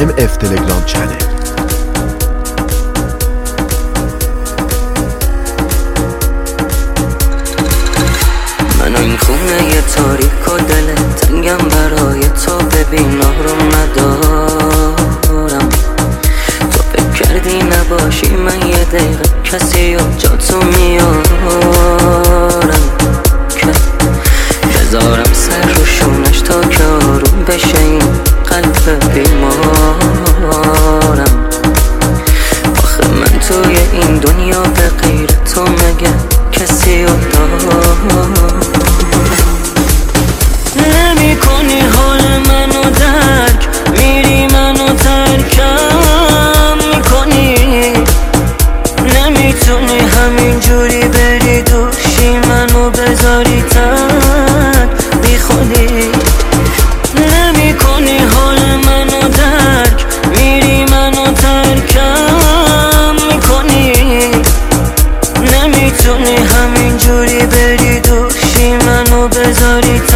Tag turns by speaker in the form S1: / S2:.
S1: MF تلگرام چنل.
S2: من این خونه تاریک و دل تنگم برای تو، ببین آروم ندارم. تو فکر کردی نباشی من یه دقیقه کسی و جا تو میارم، که بذارم سر رو شونش تا که آروم بشه این قلب بیمارم. آخه من توی این دنیا به غیر تو مگه کسی رو دارم؟ نمی کنی حال منو درک، میری منو ترکم میکنی، نمیتونی همین جوری بری دوشی منو بذاری تک بی خودی. نمی کنی حال منو درک، میری منو ترکم میکنی، نمیتونی همین جوری بری دوشی منو بذاری تک